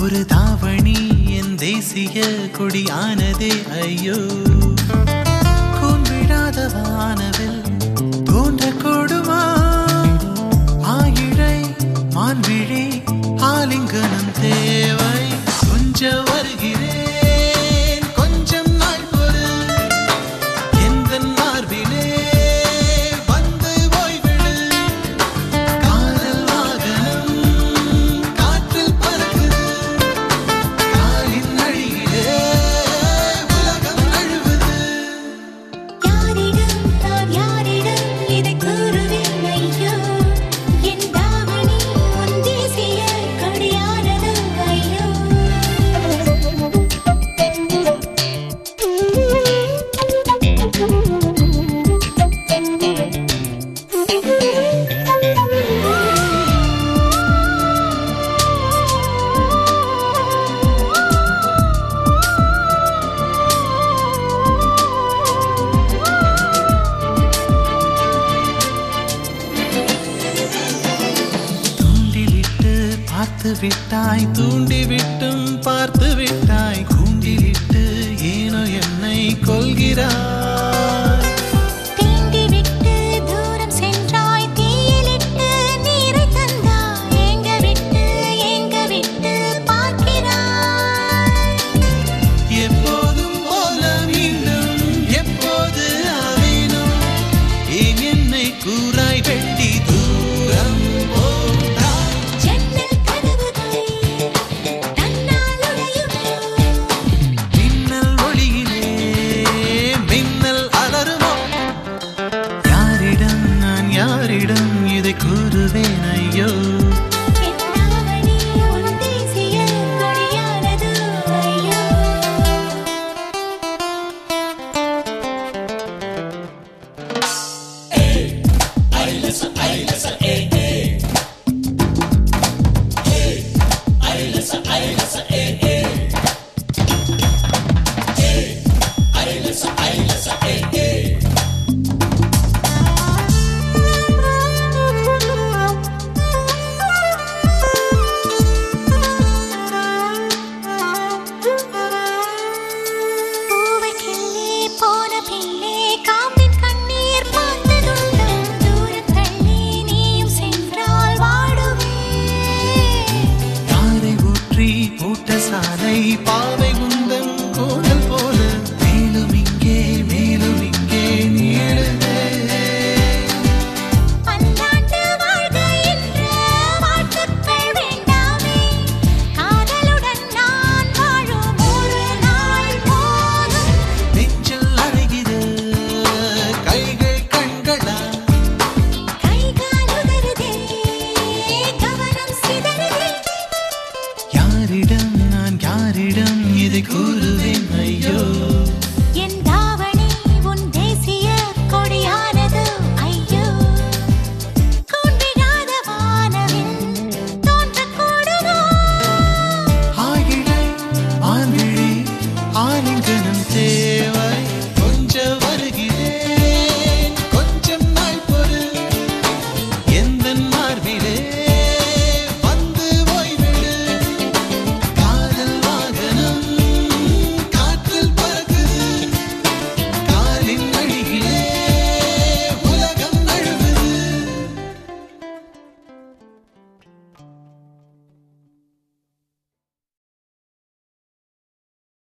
ஒரு தாவணி என் தேசிய கொடியானதே ஐயோ கூன்விடாத வானவில் தோன்ற கொடுமா ஆயிழை மான்விழி ஆலிங்கனம் தேவை கொஞ்சம் வருகிறேன் கொஞ்சம் நாள் பொறு எந்த மார்பிலே வந்து ஓய்விடு காதல் வாகனம் காற்றில் பறக்குது காலின் அடியிலே உலகம் நழுவுது யாரிடம் நான் யாரிடம் இதை கூறுவேன் ஐயோ என் தாவணி உன் தேசிய கொடியானது ஐயோ தூண்டிலிட்டு பார்த்து விட்டாய் தூண்டிவிட்டும் பார்த்து விட்டாய் கூண்டிலிட்டு ஏனோ என்னை கொள்கிறாய் தீண்டிவிட்டு தூரம் சென்றாய் தீயிலிட்டு நீரை தந்தாய் ஏங்க விட்டு பார்க்கிறாய் எப்போதும் போல மீண்டும் எப்போது ஆவேனும் ஏன் என்னை கூறாய் வெட்டி தூரம் போட்டாய் ஜன்னல் கதவுகள் தன்னால் உடையுமோ மின்னல் ஒளியிலே மின்னல் அலறுமோ யாரிடம் நான் யாரிடம் இதை கூறுவேன் ஐயோ என் தாவணி உன் தேசிய கொடியானது ஐயோ பூவை கிள்ளி போன பின்னே காம்பின் கண்ணீர் பார்த்ததுண்டோ தூரம் தள்ளி நீயும் சென்றால் வாடுவே யாரை ஊற்றி பூட்ட சாலை பாவை உந்தன் கோடல் போல மேலும் இங்கே நீளுதே பல்லாண்டு வாழ்க என்ற வாழ்த்துக்கள் வேண்டாமே காதலுடன் நான் வாழும் ஒரு நாள் போதும் நெஞ்சில் அறைகிற கைகள் கண்களா கைகால் உதறுதே கவனம் சிதறுதே யாரிடம் நான் யாரிடம் இதை கூறு